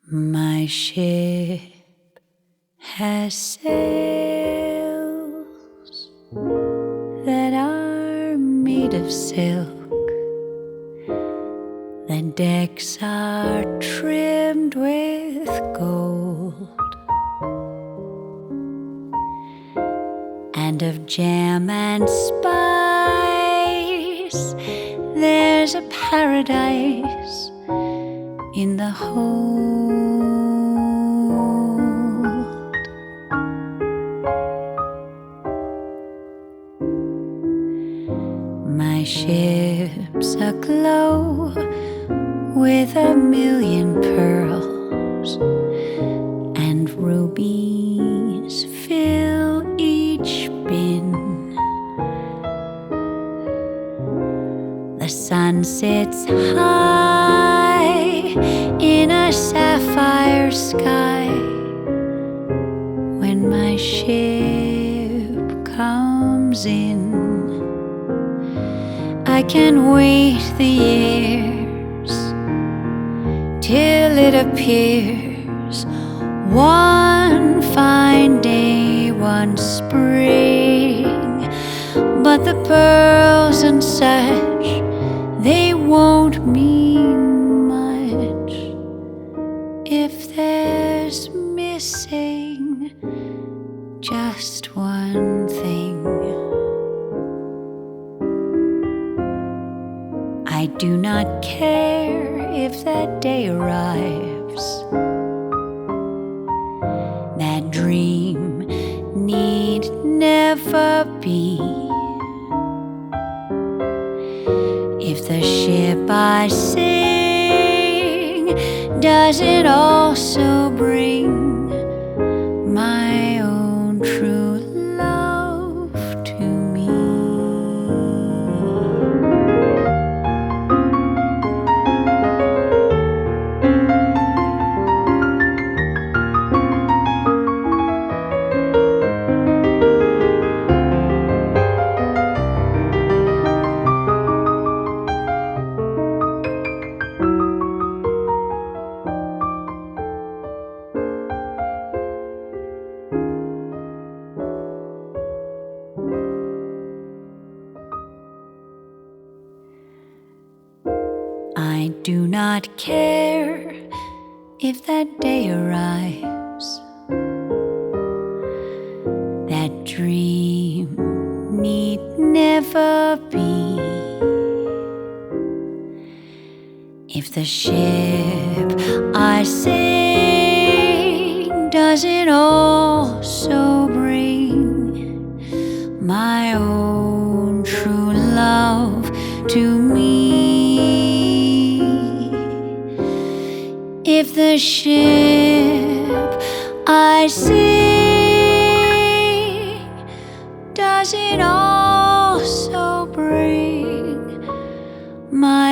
My ship has sails that are made of silk. The decks are trimmed with gold, and of jam and spice there's a paradise in the hold. My ship's aglow with 1,000,000 pearls, and rubies fill each bin. The sun sits high in a sapphire sky when my ship comes in. I can wait the years till it appears one fine day, one spring. But the pearls and such, they won't mean much if there's missing just one thing. I do not care if that day arrives. That dream need never be. If the ship I sing doesn't also bring my own true love to me. I do not care if that day arrives. That dream need never be. If the ship I sing doesn't also bring my own true love to me. If the ship I sing doesn't also bring my